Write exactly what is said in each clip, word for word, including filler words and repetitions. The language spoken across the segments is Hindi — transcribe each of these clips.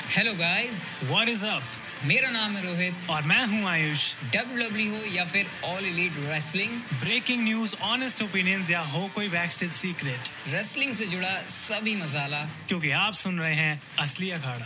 Hello guys, What is up? मेरा नाम है रोहित और मैं हूं आयुष। डब्ल्यू डब्ल्यू हो या फिर all elite wrestling, breaking news, honest opinions या हो कोई बैकस्टेज सीक्रेट, रेसलिंग से जुड़ा सभी मसाला, क्योंकि आप सुन रहे हैं असली अखाड़ा।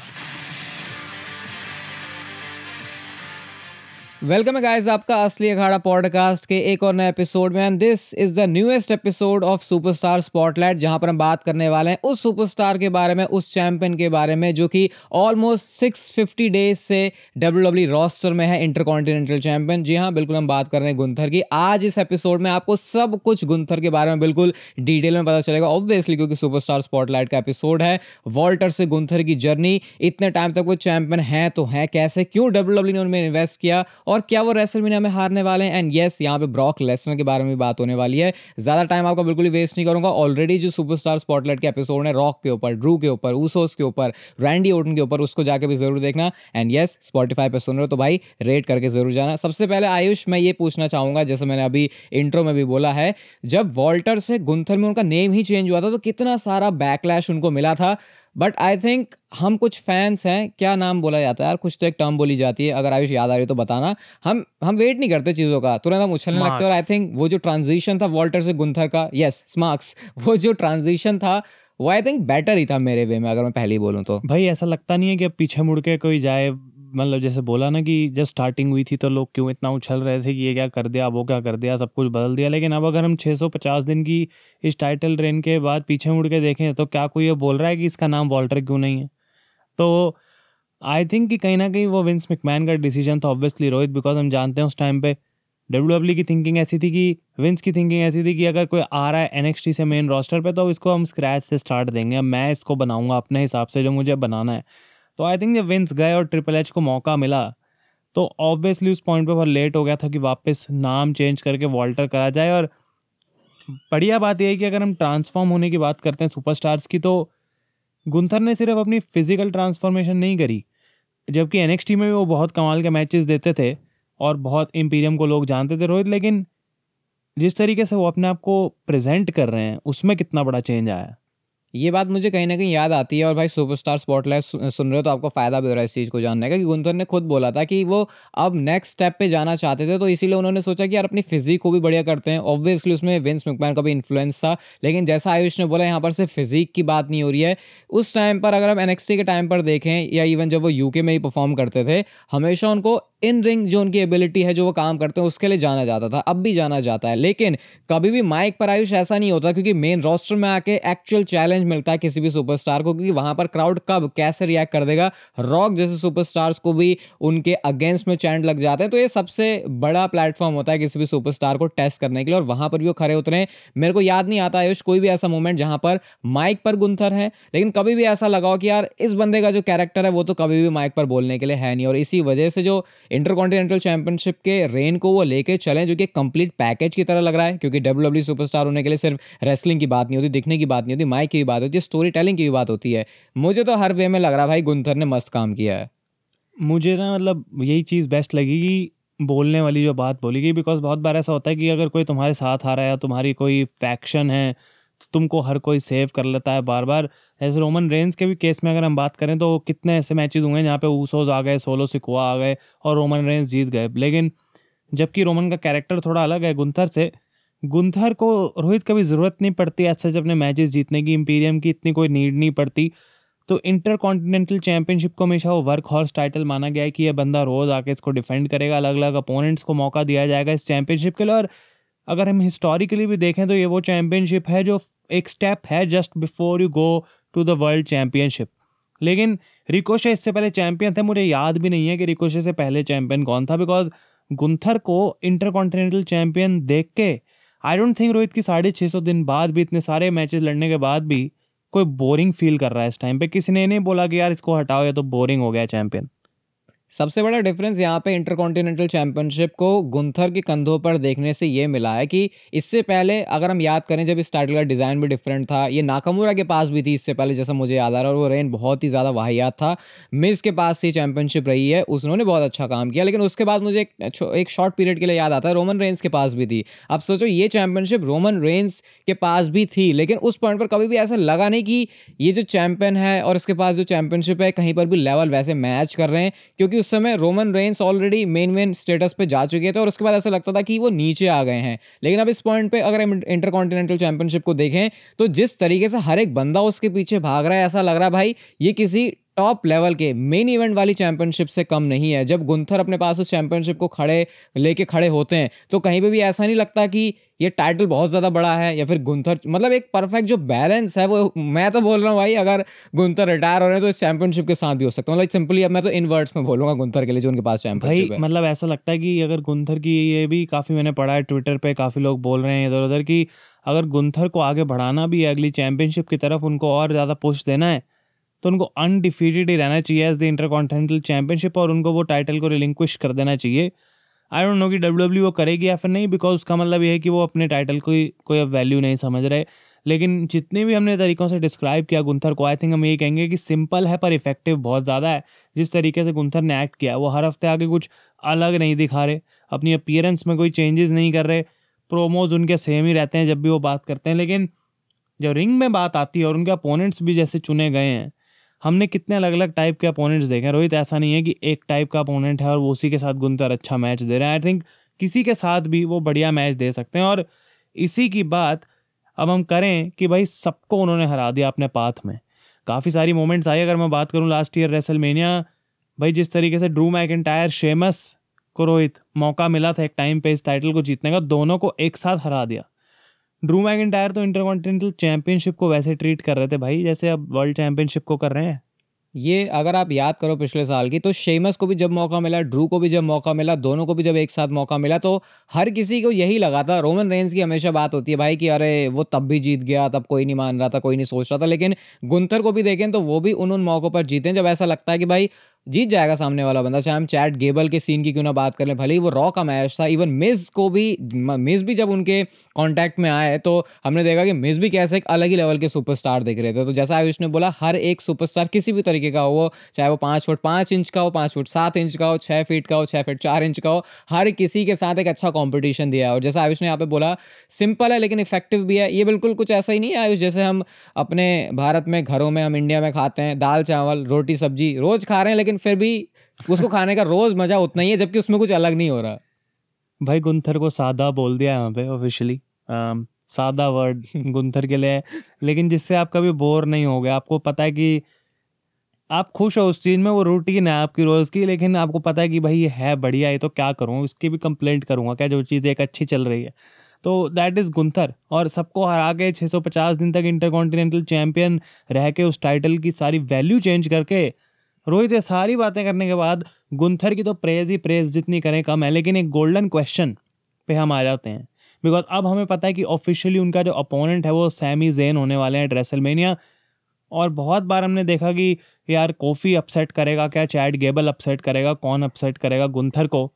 वेलकम है गाइस आपका असली अखाड़ा पॉडकास्ट के एक और नए एपिसोड में। And this is the newest episode of superstar spotlight, जहां पर हम बात करने वाले हैं उस सुपरस्टार के बारे में, उस चैंपियन के बारे में जो कि ऑलमोस्ट सिक्स फिफ्टी डेज से डब्ल्यू डब्ल्यू रोस्टर में है, इंटरकॉन्टिनेंटल चैंपियन। जी हाँ, बिल्कुल हम बात कर रहे हैं गुंथर की। आज इस एपिसोड में आपको सब कुछ गुंथर के बारे में बिल्कुल डिटेल में पता चलेगा, ऑब्वियसली क्योंकि सुपरस्टार स्पॉटलाइट का एपिसोड है। वॉल्टर से गुंथर की जर्नी, इतने टाइम तक वो चैंपियन है तो है कैसे, क्यों डब्ल्यू डब्ल्यू ने उनमें इन्वेस्ट किया और क्या वो रेसलमेनिया में हारने वाले हैं। एंड यस, यहाँ पे ब्रॉक लेसनर के बारे में भी बात होने वाली है। ज्यादा टाइम आपका बिल्कुल ही वेस्ट नहीं करूंगा। ऑलरेडी जो सुपरस्टार स्पॉटलाइट के एपिसोड है रॉक के ऊपर, ड्रू के ऊपर, ऊसोस के ऊपर, रैंडी ओटन के ऊपर, उसको जाके भी जरूर देखना। एंड यस, स्पॉटिफाई पे सुन रहे हो तो भाई रेट करके जरूर जाना। सबसे पहले आयुष, मैं ये पूछना चाहूंगा, जैसे मैंने अभी इंट्रो में भी बोला है, जब वॉल्टर से गुंथर में उनका नेम ही चेंज हुआ था तो कितना सारा बैकलैश उनको मिला था। बट आई थिंक हम कुछ फैंस हैं, क्या नाम बोला जाता है यार, कुछ तो एक टर्म बोली जाती है, अगर आयुष याद आ रही हो तो बताना। हम हम वेट नहीं करते चीज़ों का, तुरंत हम उछलने लगते हैं। और आई थिंक वो जो ट्रांजिशन था वॉल्टर से गुंथर का, यस स्मार्क्स, वो जो ट्रांजिशन था वो आई थिंक बेटर ही था मेरे वे में, अगर मैं पहले ही बोलूँ तो। भाई ऐसा लगता नहीं है कि अब पीछे मुड़ के कोई जाए। मतलब जैसे बोला ना कि जब स्टार्टिंग हुई थी तो लोग क्यों इतना उछल रहे थे कि ये क्या कर दिया, वो क्या कर दिया, सब कुछ बदल दिया। लेकिन अब अगर हम छह सौ पचास दिन की इस टाइटल रेन के बाद पीछे मुड़ के देखें तो क्या कोई ये बोल रहा है कि इसका नाम वॉल्टर क्यों नहीं है? तो आई थिंक कि कहीं ना कहीं वो विंस मैकमैन का डिसीजन था, ऑब्वियसली रोहित, बिकॉज हम जानते हैं उस टाइम पे डब्ल्यू डब्ल्यू की थिंकिंग ऐसी थी कि विंस की थिंकिंग ऐसी थी कि अगर कोई आ रहा है एनएक्सटी से मेन रोस्टर पे तो इसको हम स्क्रैच से स्टार्ट देंगे, मैं इसको बनाऊंगा अपने हिसाब से जो मुझे बनाना है। तो आई थिंक जब विंस गए और ट्रिपल एच को मौका मिला तो ऑब्वियसली उस पॉइंट पे बहुत लेट हो गया था कि वापस नाम चेंज करके वॉल्टर करा जाए। और बढ़िया बात यह है कि अगर हम ट्रांसफॉर्म होने की बात करते हैं सुपरस्टार्स की, तो गुंथर ने सिर्फ अपनी फिजिकल ट्रांसफॉर्मेशन नहीं करी, जबकि एनएक्सटी में भी वो बहुत कमाल के मैचेस देते थे और बहुत इंपीरियम को लोग जानते थे रोहित, लेकिन जिस तरीके से वो अपने आप को प्रेजेंट कर रहे हैं उसमें कितना बड़ा चेंज आया। ये बात मुझे कहीं ना कहीं याद आती है। और भाई सुपरस्टार स्पॉटलाइट सु- सुन रहे हो तो आपको फायदा भी हो रहा है इस चीज़ को जानने का, कि गुंथर ने खुद बोला था कि वो अब नेक्स्ट स्टेप पे जाना चाहते थे, तो इसीलिए उन्होंने सोचा कि यार अपनी फिजिक को भी बढ़िया करते हैं। ऑब्वियसली उसमें विंस मैकमैन का भी इन्फ्लुएंस था, लेकिन जैसा आयुष ने बोला यहाँ पर सिर्फ फिजिक की बात नहीं हो रही है। उस टाइम पर अगर हम एनएक्सटी के टाइम पर देखें या इवन जब वो यूके में ही परफॉर्म करते थे, हमेशा उनको इन रिंग जो उनकी एबिलिटी है, जो वो काम करते हैं, उसके लिए जाना जाता था, अब भी जाना जाता है। लेकिन कभी भी माइक पर आयुष ऐसा नहीं होता, क्योंकि मेन रोस्टर में आके एक्चुअल चैलेंज मिलता है किसी भी सुपरस्टार को, क्योंकि वहां पर क्राउड कब कैसे रिएक्ट कर देगा। रॉक जैसे सुपरस्टार्स को भी उनके अगेंस्ट में चैंट लग जाते हैं, तो ये सबसे बड़ा प्लेटफॉर्म होता है किसी भी सुपरस्टार को टेस्ट करने के लिए, और वहां पर भी वो खड़े उतरे हैं। मेरे को याद नहीं आता आयुष कोई भी ऐसा मोमेंट जहां पर माइक पर गुंथर है, लेकिन कभी भी ऐसा लगा हो कि यार इस बंदे का जो कैरेक्टर है वो तो कभी भी माइक पर बोलने के लिए है नहीं। और इसी वजह से जो इंटरकॉन्टिनेंटल चैंपियनशिप के रेन को वो लेके चले, जो कि कंप्लीट पैकेज की तरह लग रहा है, क्योंकि डब्ल्यू डब्ल्यू सुपरस्टार होने के लिए सिर्फ रेसलिंग की बात नहीं होती, दिखने की बात नहीं होती, माइक की भी बात होती है, स्टोरी टेलिंग की भी बात होती है। मुझे तो हर वे में लग रहा है भाई गुंथर ने मस्त काम किया है। मुझे ना मतलब यही चीज़ बेस्ट लगी कि बोलने वाली जो बात बोली गई, बिकॉज बहुत बार ऐसा होता है कि अगर कोई तुम्हारे साथ आ रहा है या तुम्हारी कोई फैक्शन है तो तुमको हर कोई सेव कर लेता है बार बार। जैसे रोमन रेंस के भी केस में अगर हम बात करें तो कितने ऐसे मैचेस हुए हैं जहाँ पे ऊसोस आ गए, सोलो सिकुआ आ गए और रोमन रेंस जीत गए। लेकिन जबकि रोमन का कैरेक्टर थोड़ा अलग है गुंथर से, गुंथर को रोहित कभी ज़रूरत नहीं पड़ती ऐसे जब अपने मैचेस जीतने की, इंपीरियम की इतनी कोई नीड नहीं पड़ती। तो इंटर कॉन्टिनेंटल चैंपियनशिप को हमेशा वो वर्क हॉर्स टाइटल माना गया है कि ये बंदा रोज़ आके इसको डिफेंड करेगा, अलग अलग अपोनेंट्स को मौका दिया जाएगा इस चैंपियनशिप के लिए। और अगर हम हिस्टोरिकली भी देखें तो ये वो चैंपियनशिप है जो एक स्टेप है just before you go to the world championship. लेकिन रिकोशे इससे पहले चैंपियन थे, मुझे याद भी नहीं है कि रिकोशे से पहले चैंपियन कौन था, बिकॉज गुंथर को इंटर कॉन्टिनेंटल चैंपियन देख के आई डोंट थिंक रोहित की साढ़े छः सौ दिन बाद भी, इतने सारे मैचेस लड़ने के बाद भी कोई बोरिंग फील कर रहा है इस टाइम पे। किसी ने नहीं बोला कि यार इसको हटाओ या तो बोरिंग हो गया चैंपियन। सबसे बड़ा डिफरेंस यहाँ पे इंटरकॉन्टिनेंटल चैंपियनशिप को गुंथर के कंधों पर देखने से ये मिला है कि इससे पहले अगर हम याद करें जब इस टाइटल का डिज़ाइन भी डिफरेंट था, ये नाकामुरा के पास भी थी इससे पहले जैसा मुझे याद आ रहा है, और वो रेन बहुत ही ज़्यादा वाहियात था। मिज के पास से चैंपियनशिप रही है, उसने बहुत अच्छा काम किया, लेकिन उसके बाद मुझे एक, एक शॉर्ट पीरियड के लिए याद आता है रोमन रेंस के पास भी थी। अब सोचो ये चैंपियनशिप रोमन रेंस के पास भी थी, लेकिन उस पॉइंट पर कभी भी ऐसा लगा नहीं कि ये जो चैंपियन है और इसके पास जो चैंपियनशिप है कहीं पर भी लेवल वैसे मैच कर रहे हैं, क्योंकि उस समय Roman Reigns already main main status पे जा चुके थे और उसके बाद ऐसा लगता था कि वो नीचे आ गए हैं। लेकिन अब इस पॉइंट पे अगर हम इंटरकॉन्टिनेंटल चैंपियनशिप को देखें तो जिस तरीके से हर एक बंदा उसके पीछे भाग रहा है, ऐसा लग रहा है भाई ये किसी टॉप लेवल के मेन इवेंट वाली चैंपियनशिप से कम नहीं है। जब गुंथर अपने पास उस चैंपियनशिप को खड़े लेके खड़े होते हैं तो कहीं पे भी ऐसा नहीं लगता कि ये टाइटल बहुत ज़्यादा बड़ा है या फिर गुंथर, मतलब एक परफेक्ट जो बैलेंस है वो मैं तो बोल रहा हूँ भाई, अगर गुंथर रिटायर हो रहे हैं तो इस चैंपियनशिप के साथ भी हो सकता है। मतलब सिंपली अब मैं तो इन वर्ड्स में बोलूँगा गुंथर के लिए जो उनके पास चैंपियनशिप भाई है। मतलब ऐसा लगता है कि अगर गुंथर की, ये भी काफ़ी मैंने पढ़ा है ट्विटर पे, काफ़ी लोग बोल रहे हैं इधर उधर कि अगर गुंथर को आगे बढ़ाना भी है अगली चैंपियनशिप की तरफ, उनको और ज़्यादा पुश देना है तो उनको अनडिफीटेड ही रहना चाहिए एज द इंटरकॉन्टिनेंटल चैंपियनशिप और उनको वो टाइटल को रिलिंक्विश कर देना चाहिए। आई डोंट नो कि डब्ल्यू डब्ल्यू वो करेगी या फिर नहीं, बिकॉज उसका मतलब ये है कि वो अपने टाइटल को कोई अब वैल्यू नहीं समझ रहे। लेकिन जितने भी हमने तरीक़ों से डिस्क्राइब किया गुंथर को, आई थिंक हम ये कहेंगे कि सिंपल है पर इफेक्टिव बहुत ज़्यादा है। जिस तरीके से गुंथर ने एक्ट किया, वो हर हफ्ते आके कुछ अलग नहीं दिखा रहे, अपनी अपीयरेंस में कोई चेंजेस नहीं कर रहे, प्रोमोज उनके सेम ही रहते हैं जब भी वो बात करते हैं। लेकिन जब रिंग में बात आती है और उनके अपोनेंट्स भी जैसे चुने गए हैं, हमने कितने अलग अलग टाइप के अपोनेंट्स देखे हैं रोहित। ऐसा नहीं है कि एक टाइप का अपोनेंट है और वो उसी के साथ गुंथर अच्छा मैच दे रहे हैं। आई थिंक किसी के साथ भी वो बढ़िया मैच दे सकते हैं। और इसी की बात अब हम करें कि भाई सबको उन्होंने हरा दिया अपने पाथ में। काफ़ी सारी मोमेंट्स आई, अगर मैं बात करूं लास्ट ईयर रेसलमेनिया, भाई जिस तरीके से ड्रू मैकिंटायर, शेमस को रोहित मौका मिला था एक टाइम पे इस टाइटल को जीतने का, दोनों को एक साथ हरा दिया। ड्रू मैकिंटायर तो इंटरकॉन्टिनेंटल चैंपियनशिप को वैसे ट्रीट कर रहे थे भाई जैसे अब वर्ल्ड चैंपियनशिप को कर रहे हैं। ये अगर आप याद करो पिछले साल की, तो शेमस को भी जब मौका मिला, ड्रू को भी जब मौका मिला, दोनों को भी जब एक साथ मौका मिला तो हर किसी को यही लगा था। रोमन रेंस की हमेशा बात होती है भाई कि अरे वो तब भी जीत गया, तब कोई नहीं मान रहा था, कोई नहीं सोच रहा था। लेकिन गुंथर को भी देखें तो वो भी उन उन मौकों पर जीते जब ऐसा लगता है कि भाई जीत जाएगा सामने वाला बंदा। चाहे हम चैट गेबल के सीन की क्यों ना बात कर लें, भले ही वो रॉ का मैच था। इवन मिज को भी, मिज भी जब उनके कांटेक्ट में आए तो हमने देखा कि मिज भी कैसे एक अलग ही लेवल के सुपरस्टार दिख रहे थे। तो जैसा आयुष ने बोला, हर एक सुपरस्टार किसी भी तरीके का हो, चाहे वो पाँच फुट पाँच इंच का हो, पाँच फुट सात इंच का हो, छः फीट का हो, छः फीट चार इंच का हो, हर किसी के साथ एक अच्छा कॉम्पिटिशन दिया है। और जैसा आयुष ने यहाँ पे बोला, सिंपल है लेकिन इफेक्टिव भी है। ये बिल्कुल कुछ ऐसा ही नहीं है आयुष जैसे हम अपने भारत में घरों में, हम इंडिया में खाते हैं दाल चावल रोटी सब्जी रोज खा रहे हैं, लेकिन फिर भी उसको खाने का रोज मजा उतना ही है, जबकि उसमें कुछ अलग नहीं हो रहा। भाई गुंथर को सादा बोल दिया यहाँ पे ऑफिशियली, सादा वर्ड गुंथर के लिए, लेकिन जिससे आप कभी बोर नहीं हो गए। आपको पता है कि आप खुश हो उस चीज़ में, वो रूटीन है आपकी रोज़ की, लेकिन आपको पता है कि भाई ये है बढ़िया, ये तो क्या करूँ, इसकी भी कंप्लेंट करूँगा क्या, जो चीज़ एक अच्छी चल रही है। तो दैट इज़ गुंथर। और सबको हरा के छः सौ पचास दिन तक इंटरकॉन्टिनेंटल चैंपियन रह के उस टाइटल की सारी वैल्यू चेंज करके, रोहित ये सारी बातें करने के बाद गुंथर की तो प्रेज ही प्रेज जितनी करें कम है। लेकिन एक गोल्डन क्वेश्चन पे हम आ जाते हैं, बिकॉज अब हमें पता है कि ऑफिशियली उनका जो अपोनेंट है वो सैमी ज़ेन होने वाले हैं रेसलमेनिया। और बहुत बार हमने देखा कि यार कोफी अपसेट करेगा क्या, चैट गेबल अपसेट करेगा, कौन अपसेट करेगा गुंथर को।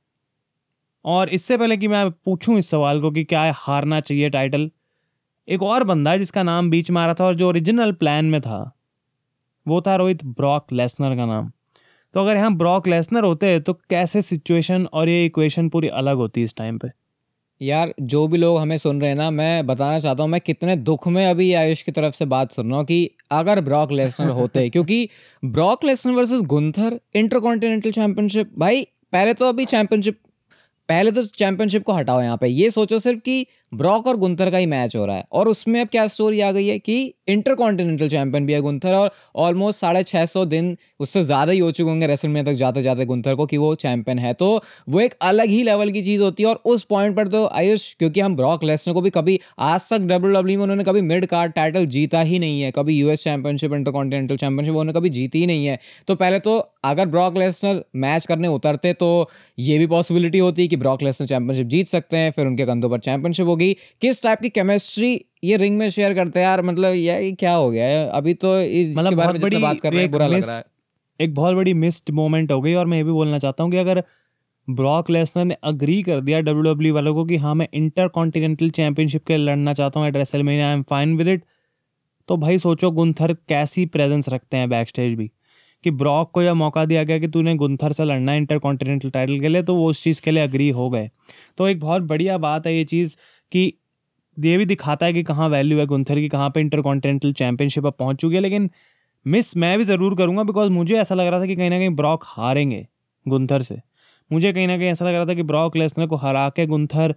और इससे पहले कि मैं पूछूं इस सवाल को कि क्या हारना चाहिए टाइटल, एक और बंदा है जिसका नाम बीच में आ रहा था और जो ओरिजिनल प्लान में था, वो था रोहित ब्रॉक लेसनर का नाम। तो अगर यहाँ ब्रॉक लेसनर होते तो कैसे सिचुएशन और ये इक्वेशन पूरी अलग होती इस टाइम पे। यार जो भी लोग हमें सुन रहे हैं ना, मैं बताना चाहता हूँ मैं कितने दुख में अभी आयुष की तरफ से बात सुन रहा हूँ कि अगर ब्रॉक लेसनर होते क्योंकि Brock Lesnar versus Gunther intercontinental championship, भाई पहले तो अभी चैंपियनशिप पहले तो चैंपियनशिप को हटाओ, यहाँ पे ये सोचो सिर्फ कि ब्रॉक और गुंथर का ही मैच हो रहा है और उसमें अब क्या स्टोरी आ गई है कि इंटरकॉन्टिनेंटल चैंपियन भी है गुंथर और ऑलमोस्ट साढ़े छः सौ दिन उससे ज़्यादा ही हो चुके होंगे रेसलमेनिया तक जाते जाते गुंथर को कि वो चैंपियन है। तो वो एक अलग ही लेवल की चीज़ होती है। और उस पॉइंट पर तो आयुष, क्योंकि हम ब्रॉक लेसनर को भी कभी आज तक डब्ल्यू डब्ल्यू में उन्होंने कभी मिड कार्ड टाइटल जीता ही नहीं है, कभी यूएस चैंपियनशिप इंटरकॉन्टिनेंटल चैंपियनशिप उन्होंने कभी जीती ही नहीं है। तो पहले तो अगर ब्रॉक लेसनर मैच करने उतरते तो ये भी पॉसिबिलिटी होती है कि ब्रॉक लेसनर चैंपियनशिप जीत सकते हैं, फिर उनके कंधों पर चैंपियनशिप होगी। किस टाइप की केमिस्ट्री ये रिंग में शेयर करते हैं यार, मतलब ये क्या हो गया है अभी तो इसके मतलब बारे में जितना बात कर रहे हैं बुरा लग रहा है। एक बहुत बड़ी मिस्ड मोमेंट हो गई। और मैं ये भी बोलना चाहता हूँ कि अगर ब्रॉक लेसनर ने अग्री कर दिया डब्ल्यू डब्ल्यू ई वालों को कि हाँ मैं इंटर कॉन्टिनेंटल चैंपियनशिप के लिए लड़ना चाहता हूँ at WrestleMania, I am fine with it, तो भाई सोचो गुंथर कैसी प्रेजेंस रखते हैं बैक स्टेज भी, कि ब्रॉक को जब मौका दिया गया कि तूने गुंथर से लड़ना है इंटर कॉन्टिनेंटल टाइटल के लिए, तो वो उस चीज़ के लिए अग्री हो गए। तो एक बहुत बढ़िया बात है ये चीज़ कि ये भी दिखाता है कि कहाँ वैल्यू है गुंथर की, कहाँ पे इंटर कॉन्टिनेंटल चैंपियनशिप अब पहुँच चुकी है। लेकिन मिस मैं भी ज़रूर करूँगा बिकॉज मुझे ऐसा लग रहा था कि कहीं ना कहीं ब्रॉक हारेंगे गुंथर से। मुझे कहीं ना कहीं ऐसा लग रहा था कि ब्रॉक लेसनर को हरा के गुंथर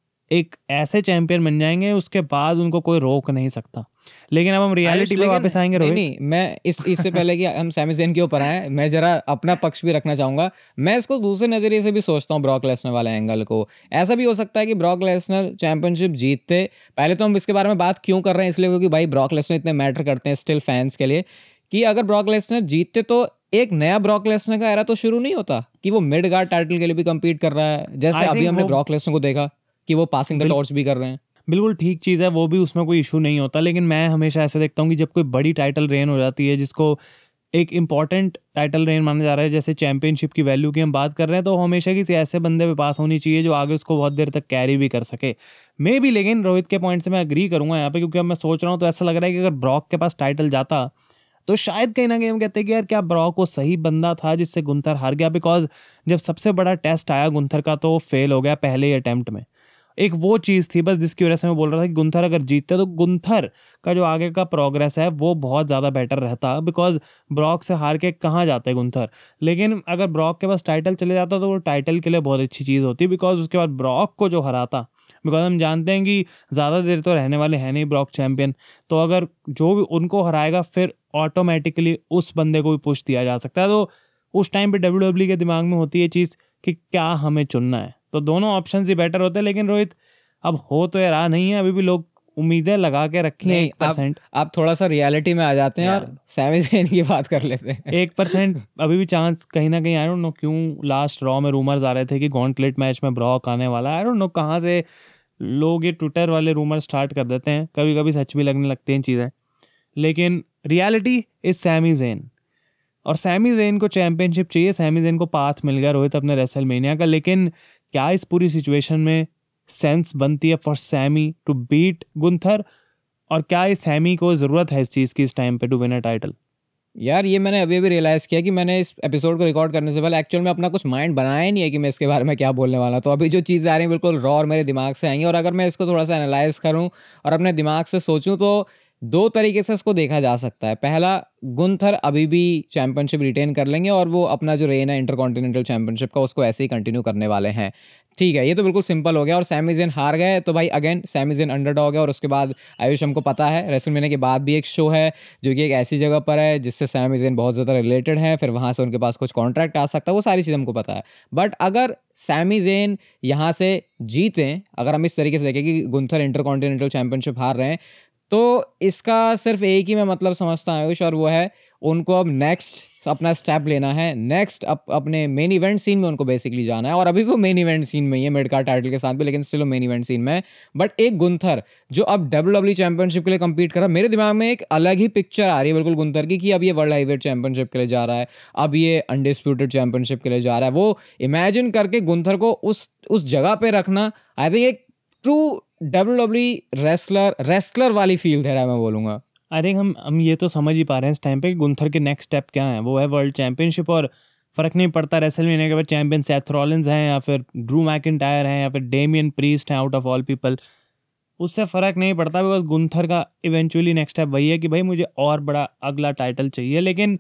एक ऐसे चैंपियन बन जाएंगे उसके बाद उनको कोई रोक नहीं सकता। लेकिन अब हम रियलिटी पे वापस आएंगे नहीं, रोहित। नहीं मैं इस इससे पहले कि हम सैमी ज़ेन के ऊपर आए, मैं जरा अपना पक्ष भी रखना चाहूंगा। मैं इसको दूसरे नजरिए से भी सोचता हूँ ब्रॉक लेसनर वाले एंगल को। ऐसा भी हो सकता है कि ब्रॉक लेसनर चैंपियनशिप जीतते, पहले तो हम इसके बारे में बात क्यों कर रहे हैं इसलिए क्योंकि भाई ब्रॉक लेसनर इतने मैटर करते हैं स्टिल फैंस के लिए, कि अगर ब्रॉक लेसनर जीतते तो एक नया ब्रॉक लेसनर का एरा तो शुरू नहीं होता कि वो मिड गार्ड टाइटल के लिए भी कम्पीट कर रहा है, जैसे I अभी think हमने वो- ब्रॉक लेसनर को देखा कि वो पासिंग द टॉर्च भी कर रहे हैं। बिल्कुल ठीक चीज़ है, वो भी उसमें कोई इशू नहीं होता। लेकिन मैं हमेशा ऐसे देखता हूँ कि जब कोई बड़ी टाइटल रेन हो जाती है जिसको एक इंपॉर्टेंट टाइटल रेन माना जा रहा है, जैसे चैंपियनशिप की वैल्यू की हम बात कर रहे हैं, तो हमेशा किसी ऐसे बंदे पे पास होनी चाहिए जो आगे उसको बहुत देर तक कैरी भी कर सके। मे भी, लेकिन रोहित के पॉइंट से मैं अग्री करूंगा यहाँ पे, क्योंकि अब मैं सोच रहा हूँ तो ऐसा लग रहा है कि अगर ब्रॉक के पास टाइटल जाता तो शायद कहीं ना कहीं हम कहते हैं कि यार क्या ब्रॉक वो सही बंदा था जिससे गुंथर हार गया। बिकॉज जब सबसे बड़ा टेस्ट आया गुंथर का तो वो फेल हो गया पहले ही अटेम्प्ट में। एक वो चीज़ थी बस जिसकी वजह से मैं बोल रहा था कि गुंथर अगर जीतते तो गुंथर का जो आगे का प्रोग्रेस है वो बहुत ज़्यादा बेटर रहता, बिकॉज ब्रॉक से हार के कहाँ जाते हैं गुंथर। लेकिन अगर ब्रॉक के पास टाइटल चले जाता तो वो टाइटल के लिए बहुत अच्छी चीज़ होती, बिकॉज उसके बाद ब्रॉक को जो हराता, बिकॉज हम जानते हैं कि ज़्यादा देर तो रहने वाले हैं नहीं ब्रॉक चैंपियन, तो अगर जो भी उनको हराएगा फिर ऑटोमेटिकली उस बंदे को भी पुश दिया जा सकता है। तो उस टाइम पे डब्ल्यू डब्ल्यू के दिमाग में होती है चीज़ कि क्या हमें चुनना है, तो दोनों ऑप्शन ही बेटर होते हैं। लेकिन रोहित अब हो तो ये रहा नहीं है, अभी भी लोग उम्मीदें लगा के रखी हैं एक परसेंट। आप थोड़ा सा रियलिटी में आ जाते हैं और सैमी ज़ेन की बात कर लेते हैं। एक परसेंट अभी भी चांस कहीं ना कहीं, आई डोंट नो क्यों लास्ट रॉ में रूमर्स आ रहे थे कि गॉन्टलेट मैच में ब्रॉक आने वाला है। आई डोंट नो कहाँ से लोग ये ट्विटर वाले रूमर स्टार्ट कर देते हैं, कभी कभी सच भी लगने लगती हैं चीज़ें। लेकिन रियलिटी इज सैमी ज़ेन, और सैमी ज़ेन को चैंपियनशिप चाहिए। सैमी ज़ेन को पाथ मिल गया रोहित अपने रेसलमेनिया का, लेकिन क्या इस पूरी सिचुएशन में सेंस बनती है for Sami to beat Gunther, और क्या इस सैमी को ज़रूरत है इस चीज़ की इस टाइम पे टू विन अ टाइटल? यार ये मैंने अभी अभी रियलाइज़ किया कि मैंने इस एपिसोड को रिकॉर्ड करने से पहले एक्चुअल में अपना कुछ माइंड बनाया ही नहीं है कि मैं इसके बारे में क्या बोलने वाला। तो अभी जो चीज़ें आ रही हैं बिल्कुल रॉ और मेरे दिमाग से आएंगी, और अगर मैं इसको थोड़ा सा एनालाइज करूं और अपने दिमाग से सोचूं तो दो तरीके से इसको देखा जा सकता है। पहला, गुंथर अभी भी चैंपियनशिप रिटेन कर लेंगे और वो अपना जो रेन है इंटरकॉन्टिनेंटल चैंपियनशिप का उसको ऐसे ही कंटिन्यू करने वाले हैं। ठीक है, ये तो बिल्कुल सिंपल हो गया। और सैमी ज़ेन हार गए तो भाई अगेन सैमी ज़ेन अंडरडॉग है, और उसके बाद आयुष हमको पता है रेसलमेनिया के बाद भी एक शो है जो कि एक ऐसी जगह पर है जिससे सैमी ज़ेन बहुत ज़्यादा रिलेटेड है, फिर वहाँ से उनके पास कुछ कॉन्ट्रैक्ट आ सकता है, वो सारी चीज़ हमको पता है। बट अगर सैमी ज़ेन यहाँ से जीतें, अगर हम इस तरीके से देखें कि गुंथर इंटरकॉन्टिनेंटल चैंपियनशिप हार रहे हैं, तो इसका सिर्फ एक ही मैं मतलब समझता हूँ आयुष, और वो है उनको अब नेक्स्ट अपना स्टेप लेना है। नेक्स्ट अप, अपने मेन इवेंट सीन में उनको बेसिकली जाना है, और अभी भी वो मेन इवेंट सीन में ही है मिड कार्ड टाइटल के साथ भी, लेकिन स्टिल वो मेन इवेंट सीन में है। बट एक गुंथर जो अब डब्ल्यू डब्ल्यू चैंपियनशिप के लिए compete कर रहा है, मेरे दिमाग में एक अलग ही पिक्चर आ रही है बिल्कुल गुंथर की, कि अब ये वर्ल्ड हाईवेट चैंपियनशिप के लिए जा रहा है, अब ये अनडिस्प्यूटेड चैंपियनशिप के लिए जा रहा है। वो इमेजिन करके गुंथर को उस उस जगह पे रखना, आई थिंक एक true W W wrestler wrestler वाली फील दे रहा है, मैं बोलूँगा। आई थिंक हम हम ये तो समझ ही पा रहे हैं इस टाइम पे कि गुंथर के नेक्स्ट स्टेप क्या है। वो है वर्ल्ड चैंपियनशिप, और फ़र्क नहीं पड़ता रेसलमेनिया के बाद चैंपियन सेथ रॉलिन्स हैं या फिर ड्रू मैकिंटायर हैं या फिर डेमियन प्रीस्ट हैं आउट ऑफ ऑल पीपल, उससे फ़र्क नहीं पड़ता। बिकॉज गुंथर का इवेंचुअली नेक्स्ट स्टेप वही है कि भाई मुझे और बड़ा अगला टाइटल चाहिए। लेकिन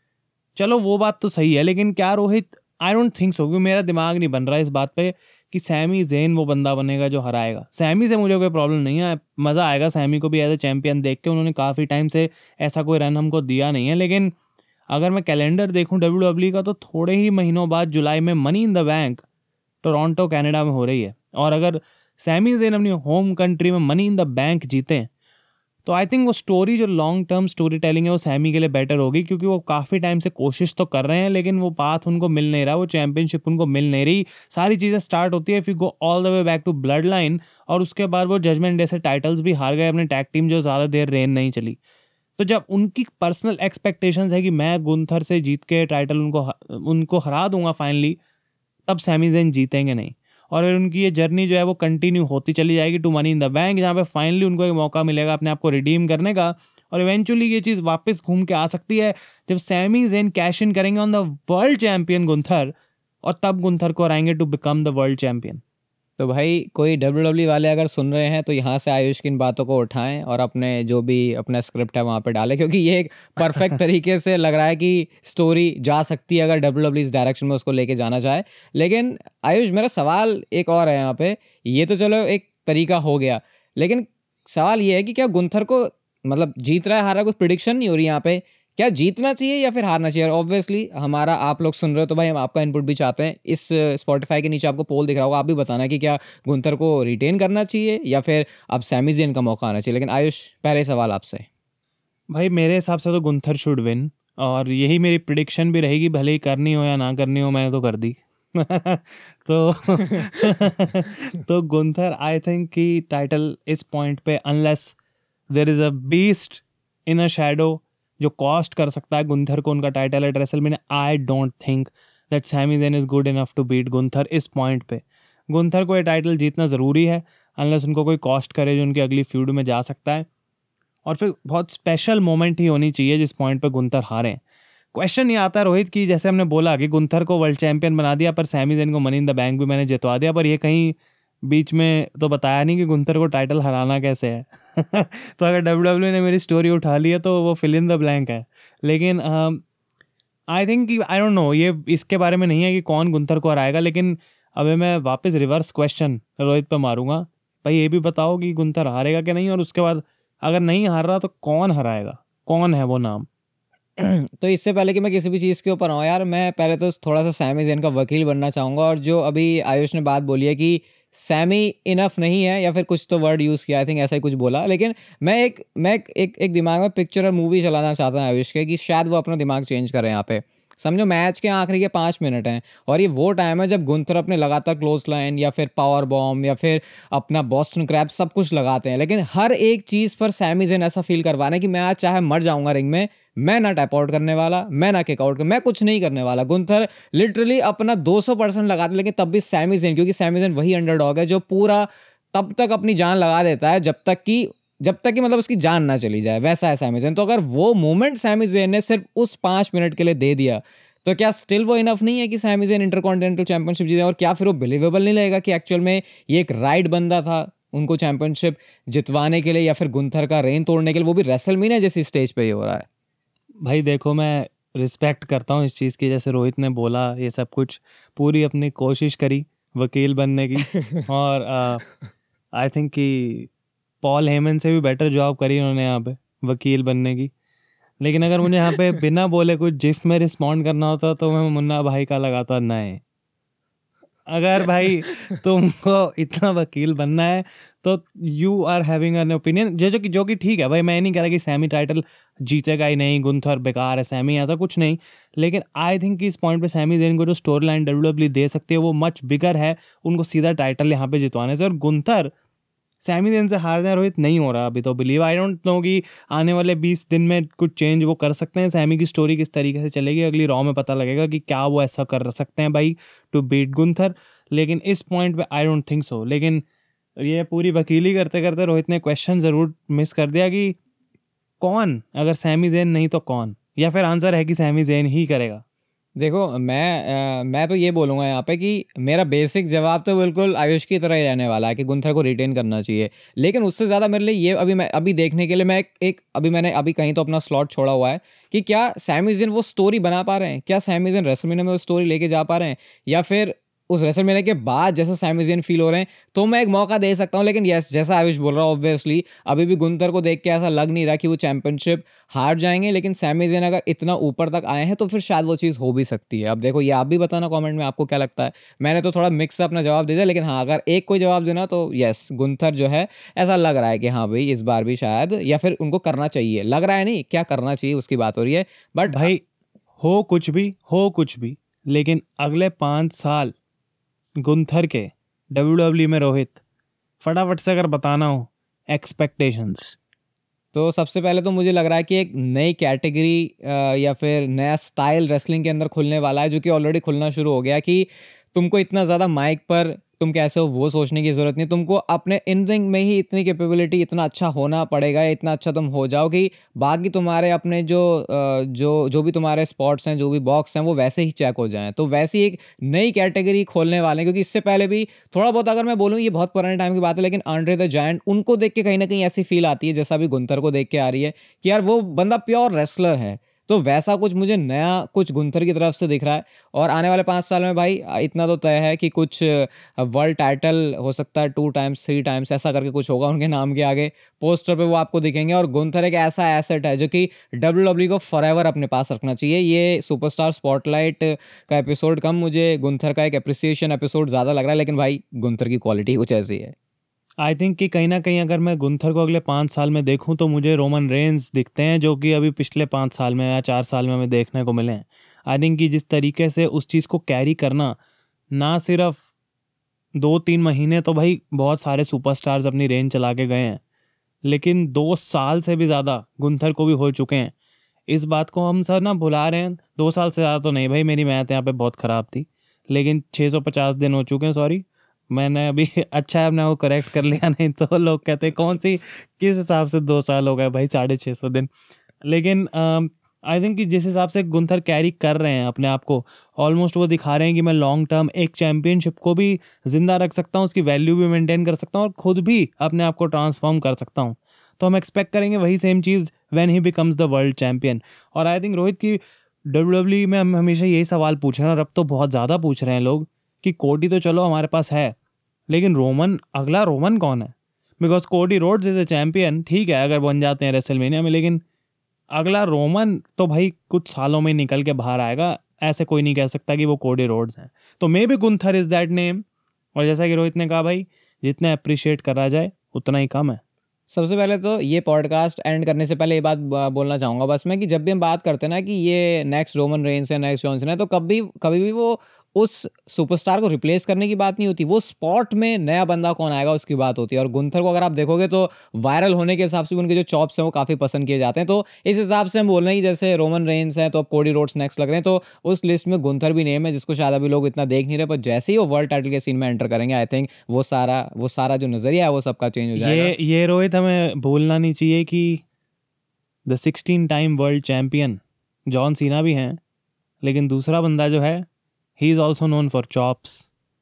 चलो वो बात तो सही है, लेकिन क्या Rohit, I don't think so, क्योंकि मेरा दिमाग नहीं बन रहा इस बात पे कि सैमी ज़ेन वो बंदा बनेगा जो हराएगा। सैमी से मुझे कोई प्रॉब्लम नहीं है, मज़ा आएगा सैमी को भी एज ए चैंपियन देख के। उन्होंने काफ़ी टाइम से ऐसा कोई रन हमको दिया नहीं है। लेकिन अगर मैं कैलेंडर देखूं डब्ल्यू डब्ल्यू का, तो थोड़े ही महीनों बाद जुलाई में money in the bank Toronto Canada में हो रही है, और अगर सैमी ज़ेन अपनी होम कंट्री में मनी इन द बैंक जीते तो आई थिंक वो स्टोरी, जो लॉन्ग टर्म स्टोरी टेलिंग है, वो सैमी के लिए बेटर होगी। क्योंकि वो काफ़ी टाइम से कोशिश तो कर रहे हैं लेकिन वो पाथ उनको मिल नहीं रहा, वो चैंपियनशिप उनको मिल नहीं रही। सारी चीज़ें स्टार्ट होती है if you go all the way back to bloodline, और उसके बाद वो जजमेंट डे से टाइटल्स भी हार गए अपने टैग टीम, जो ज़्यादा देर रेन नहीं चली। तो जब उनकी पर्सनल एक्सपेक्टेशंस है कि मैं गुंथर से जीत के टाइटल उनको उनको हरा दूंगा फाइनली, तब सैमी ज़ेन जीतेंगे नहीं। और फिर उनकी ये जर्नी जो है वो कंटिन्यू होती चली जाएगी to money in the bank, जहाँ पे फाइनली उनको एक मौका मिलेगा अपने आप को रिडीम करने का, और इवेंचुअली ये चीज़ वापस घूम के आ सकती है जब सैमी ज़ेन कैश इन करेंगे on the world champion Gunther, और तब गुंथर को हराएंगे to become the world champion. तो भाई कोई डब्ल्यू डब्ल्यू वाले अगर सुन रहे हैं तो यहाँ से आयुष की इन बातों को उठाएं और अपने जो भी अपना स्क्रिप्ट है वहाँ पे डालें, क्योंकि ये एक परफेक्ट तरीके से लग रहा है कि स्टोरी जा सकती है अगर डब्ल्यू डब्ल्यू इस डायरेक्शन में उसको लेके जाना चाहे। लेकिन आयुष, मेरा सवाल एक और है यहाँ पे, ये तो चलो एक तरीका हो गया, लेकिन सवाल ये है कि क्या गुंथर को मतलब जीत रहा है हारा, कुछ प्रिडिक्शन नहीं हो रही यहाँ पे, क्या जीतना चाहिए या फिर हारना चाहिए? ऑब्वियसली हमारा आप लोग सुन रहे हो तो भाई हम आपका इनपुट भी चाहते हैं। इस स्पॉटिफाई के नीचे आपको पोल दिख रहा होगा, आप भी बताना कि क्या गुंथर को रिटेन करना चाहिए या फिर अब सैमी ज़ेन का मौका आना चाहिए। लेकिन आयुष, पहले सवाल आपसे। भाई मेरे हिसाब से तो गुंथर शुड विन, और यही मेरी प्रिडिक्शन भी रहेगी, भले ही करनी हो या ना करनी हो, मैंने तो कर दी। तो तो गुंथर, आई थिंक कि टाइटल इस पॉइंट पे, unless there is a beast in a shadow जो कॉस्ट कर सकता है गुंथर को उनका title at WrestleMania, I don't think that Sami Zayn is good enough to beat Gunther इस पॉइंट पे। गुंथर को ये टाइटल जीतना ज़रूरी है, अनलेस उनको कोई कॉस्ट करे जो उनकी अगली फ्यूड में जा सकता है, और फिर बहुत स्पेशल मोमेंट ही होनी चाहिए जिस पॉइंट पे गुंथर हारें। क्वेश्चन ये आता है रोहित कि जैसे हमने बोला कि गुंथर को वर्ल्ड चैंपियन बना दिया, पर सैमी ज़ेन को मनी इन द बैंक भी मैंने जितवा दिया, पर ये कहीं बीच में तो बताया नहीं कि गुंथर को टाइटल हराना कैसे है। तो अगर डब्ल्यू डब्ल्यू ने मेरी स्टोरी उठा ली है तो वो फिल इन द ब्लैंक है। लेकिन आई थिंक कि आई डोंट नो, ये इसके बारे में नहीं है कि कौन गुंथर को हराएगा, लेकिन अभी मैं वापस रिवर्स क्वेश्चन रोहित पे मारूंगा, भाई ये भी बताओ कि गुंथर हारेगा कि नहीं, और उसके बाद अगर नहीं हार रहा तो कौन हराएगा, कौन है वो नाम। तो इससे पहले कि मैं किसी भी चीज़ के ऊपर आऊँ यार, मैं पहले तो थोड़ा सा सैमी ज़ेन का वकील बनना चाहूँगा। और जो अभी आयुष ने बात बोली है कि सैमी इनफ नहीं है या फिर कुछ तो वर्ड यूज़ किया, आई थिंक ऐसा ही कुछ बोला, लेकिन मैं एक मैं एक एक, एक दिमाग में पिक्चर और मूवी चलाना चाहता हूँ आयुष के, कि शायद वो अपना दिमाग चेंज करें यहाँ पे। समझो मैच के आखिरी के पाँच मिनट हैं और ये वो टाइम है जब गुंथर अपने लगातार क्लोज लाइन या फिर पावर बॉम्ब या फिर अपना बॉस्टन क्रैब सब कुछ लगाते हैं, लेकिन हर एक चीज़ पर सैमी ज़ेन ऐसा फील करवाना है कि मैं आज चाहे मर जाऊंगा रिंग में, मैं ना टैप आउट करने वाला, मैं ना किक आउट, मैं कुछ नहीं करने वाला। गुंथर लिटरली अपना दो सौ परसेंट लगाते, लेकिन तब भी सैमी ज़ेन, क्योंकि सैमी ज़ेन वही अंडरडॉग है जो पूरा तब तक अपनी जान लगा देता है जब तक कि जब तक कि मतलब उसकी जान ना चली जाए, वैसा है सैमी ज़ेन। तो अगर वो मोमेंट सैमी ज़ेन ने सिर्फ उस पाँच मिनट के लिए दे दिया तो क्या स्टिल वो इनफ नहीं है कि सैमी ज़ेन इंटरकॉन्टिनेंटल चैंपियनशिप जीते? और क्या फिर वो बिलीवेबल नहीं लगेगा कि एक्चुअल में ये एक राइट बंदा था उनको चैंपियनशिप जितवाने के लिए या फिर गुंथर का रेन तोड़ने के लिए, वो भी रेसलमेनिया जैसी स्टेज पे ही हो रहा है? भाई देखो, मैं रिस्पेक्ट करता हूँ इस चीज़ की, जैसे रोहित ने बोला ये सब कुछ, पूरी अपनी कोशिश करी वकील बनने की, और आई थिंक कि पॉल हेमन से भी बेटर जॉब करी उन्होंने यहाँ पे वकील बनने की। लेकिन अगर मुझे यहाँ पे बिना बोले कुछ जिफ में रिस्पॉन्ड करना होता तो मैं मुन्ना भाई का लगाता नहीं। अगर भाई तुमको इतना वकील बनना है तो you are having an opinion जो जो कि जो कि ठीक है भाई, मैं नहीं कह रहा कि सैमी टाइटल जीतेगा ही नहीं, गुंथर बेकार है, सैमी ऐसा कुछ नहीं, लेकिन आई थिंक कि इस पॉइंट पे सैमी ज़ेन को जो स्टोरी लाइन डब्ल्यू डब्ल्यू दे सकती है वो मच बिगर है उनको सीधा टाइटल यहाँ पे जितवाने से। और गुंथर सैमी ज़ेन से हार जाए रोहित नहीं हो रहा अभी तो बिलीव, आई डोंट नो कि आने वाले बीस दिन में कुछ चेंज वो कर सकते हैं। सैमी की स्टोरी किस तरीके से चलेगी अगली रॉ में पता लगेगा कि क्या वो ऐसा कर सकते हैं भाई टू बीट गुंथर, लेकिन इस पॉइंट पे आई डोंट थिंक सो। लेकिन ये पूरी वकीली करते करते रोहित ने क्वेश्चन ज़रूर मिस कर दिया कि कौन, अगर सैमी ज़ेन नहीं तो कौन, या फिर आंसर है कि सैमी ज़ेन ही करेगा। देखो मैं आ, मैं तो ये बोलूँगा यहाँ पे कि मेरा बेसिक जवाब तो बिल्कुल आयुष की तरह ही रहने वाला है कि गुंथर को रिटेन करना चाहिए, लेकिन उससे ज़्यादा मेरे लिए ये अभी मैं अभी देखने के लिए मैं एक, एक अभी मैंने अभी कहीं तो अपना स्लॉट छोड़ा हुआ है कि क्या सैमी ज़ेन वो स्टोरी बना पा रहे हैं, क्या सैमी ज़ेन रेसलमेनिया में वो स्टोरी लेके जा पा रहे हैं, या फिर उस रेसलमेनिया के बाद जैसे सैमी ज़ेन फील हो रहे हैं तो मैं एक मौका दे सकता हूँ। लेकिन यस, जैसा आयुष बोल रहा हूँ, ऑब्वियसली अभी भी गुंथर को देख के ऐसा लग नहीं रहा कि वो चैंपियनशिप हार जाएंगे, लेकिन सैमी ज़ेन अगर इतना ऊपर तक आए हैं तो फिर शायद वो चीज़ हो भी सकती है। अब देखो, ये आप भी बताना कमेंट में आपको क्या लगता है। मैंने तो थोड़ा मिक्स अपना जवाब दे दिया, लेकिन हाँ, अगर एक कोई जवाब देना तो यस, गुंथर जो है ऐसा लग रहा है कि हाँ भाई इस बार भी शायद, या फिर उनको करना चाहिए, लग रहा है नहीं क्या करना चाहिए उसकी बात हो रही है। बट भाई हो कुछ भी हो कुछ भी, लेकिन अगले पाँच साल गुंथर के डब्ल्यू डब्ल्यू में रोहित फटाफट से अगर बताना हो एक्सपेक्टेशंस तो सबसे पहले तो मुझे लग रहा है कि एक नई कैटेगरी या फिर नया स्टाइल रेसलिंग के अंदर खुलने वाला है, जो कि ऑलरेडी खुलना शुरू हो गया कि तुमको इतना ज़्यादा माइक पर तुम कैसे हो वो सोचने की ज़रूरत नहीं, तुमको अपने इन रिंग में ही इतनी कैपेबिलिटी, इतना अच्छा होना पड़ेगा, इतना अच्छा तुम हो जाओ कि बाकी तुम्हारे अपने जो अ, जो जो भी तुम्हारे स्पॉट्स हैं, जो भी बॉक्स हैं, वो वैसे ही चेक हो जाएँ। तो वैसी एक नई कैटेगरी खोलने वाले हैं, क्योंकि इससे पहले भी थोड़ा बहुत अगर मैं बोलूँ, ये बहुत पुराने टाइम की बात है, लेकिन आंड्रे द जायंट, उनको देख के कहीं न कहीं ऐसी फ़ील आती है, जैसा अभी गुंथर को देख के आ रही है कि यार वो बंदा प्योर रेसलर है। तो वैसा कुछ मुझे नया कुछ गुंथर की तरफ से दिख रहा है। और आने वाले पाँच साल में भाई अ, इतना तो तय है कि कुछ वर्ल्ड टाइटल हो सकता है, टू टाइम्स, थ्री टाइम्स ऐसा करके कुछ होगा उनके नाम के आगे। पोस्टर पे वो आपको दिखेंगे और गुंथर एक ऐसा एसेट है जो कि डब्ल्यूडब्ल्यूई को फॉरएवर अपने पास रखना चाहिए। ये सुपरस्टार स्पॉटलाइट का एपिसोड कम, मुझे गुंथर का एक एप्रिसिएशन एपिसोड ज़्यादा लग रहा है, लेकिन भाई गुंथर की क्वालिटी कुछ ऐसी है। आई थिंक कि कहीं ना कहीं अगर मैं गुंथर को अगले पाँच साल में देखूं तो मुझे रोमन रेंस दिखते हैं, जो कि अभी पिछले पाँच साल में या चार साल में हमें देखने को मिले हैं। आई थिंक कि जिस तरीके से उस चीज़ को कैरी करना, ना सिर्फ दो तीन महीने तो भाई बहुत सारे सुपरस्टार्स अपनी रेंज चला के गए हैं, लेकिन दो साल से भी ज़्यादा गुंथर को भी हो चुके हैं। इस बात को हम सब ना भुला रहे हैं। दो साल से ज़्यादा तो नहीं भाई, मेरी मैथ यहाँ पे बहुत ख़राब थी, लेकिन छः सौ पचास दिन हो चुके हैं। सॉरी, मैंने अभी अच्छा है अपने वो करेक्ट कर लिया, नहीं तो लोग कहते हैं कौन सी किस हिसाब से दो साल हो गए भाई, साढ़े छः सौ दिन। लेकिन आई थिंक कि जिस हिसाब से गुंथर कैरी कर रहे हैं अपने आप को, ऑलमोस्ट वो दिखा रहे हैं कि मैं लॉन्ग टर्म एक चैम्पियनशिप को भी ज़िंदा रख सकता हूँ, उसकी वैल्यू भी मेंटेन कर सकता हूँ और खुद भी अपने आप को ट्रांसफॉर्म कर सकता हूँ। तो हम एक्सपेक्ट करेंगे वही सेम चीज़ when he becomes the world champion. और आई थिंक रोहित की डब्ल्यूडब्ल्यूई में हम हमेशा यही सवाल पूछ रहे हैं, और अब तो बहुत ज़्यादा पूछ रहे हैं लोग कि कोडी तो चलो हमारे पास है, लेकिन रोमन, अगला रोमन कौन है? Because Cody Rhodes is a champion, ठीक है अगर बन जाते हैं रेसलमेनिया में, लेकिन अगला रोमन तो भाई कुछ सालों में निकल के बाहर आएगा। ऐसे कोई नहीं कह सकता कि वो कोडी रोड्स हैं। तो maybe Gunther is that name. और जैसा कि रोहित ने कहा भाई, जितना अप्रिशिएट करा जाए उतना ही कम है। सबसे पहले तो ये पॉडकास्ट एंड करने से पहले ये बात ब- बोलना चाहूँगा बस मैं, कि जब भी हम बात करते हैं ना कि ये नेक्स्ट रोमन रेंस है, नेक्स्ट जॉनसन है, तो कभी कभी भी वो उस सुपरस्टार को रिप्लेस करने की बात नहीं होती, वो स्पॉट में नया बंदा कौन आएगा उसकी बात होती है। और गुंथर को अगर आप देखोगे तो वायरल होने के हिसाब से भी उनके जो चॉप्स हैं वो काफ़ी पसंद किए जाते हैं। तो इस हिसाब से हम बोल रहे हैं कि जैसे रोमन रेंस है तो अब कोडी रोड्स नेक्स्ट लग रहे हैं, तो उस लिस्ट में गुंथर भी नेम है, जिसको शायद अभी लोग इतना देख नहीं रहे, पर जैसे ही वो वर्ल्ड टाइटल के सीन में एंटर करेंगे, आई थिंक वो सारा वो सारा जो नज़रिया है वो सबका चेंज हो जाएगा। ये ये रोहित हमें भूलना नहीं चाहिए कि the sixteen time world champion John Cena भी हैं, लेकिन दूसरा बंदा जो है, he is also known for chops.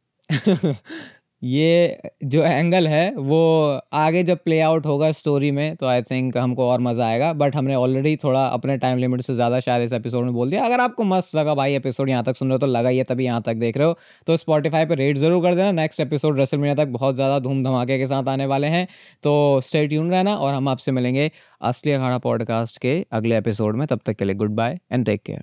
ये जो एंगल है वो आगे जब प्ले आउट होगा स्टोरी में तो आई थिंक हमको और मज़ा आएगा, बट हमने ऑलरेडी थोड़ा अपने टाइम लिमिट से ज़्यादा शायद इस एपिसोड में बोल दिया। अगर आपको मस्त लगा भाई एपिसोड, यहाँ तक सुन रहे हो तो लगा ही है तभी यहाँ तक देख रहे हो, तो स्पॉटिफाई पे रेट ज़रूर कर देना। नेक्स्ट एपिसोड रेसलमेनिया तक बहुत ज़्यादा धूम धमाके के साथ आने वाले हैं, तो स्टे ट्यून रहना और हम आपसे मिलेंगे असली अखाड़ा पॉडकास्ट के अगले एपिसोड में। तब तक के लिए goodbye and take care.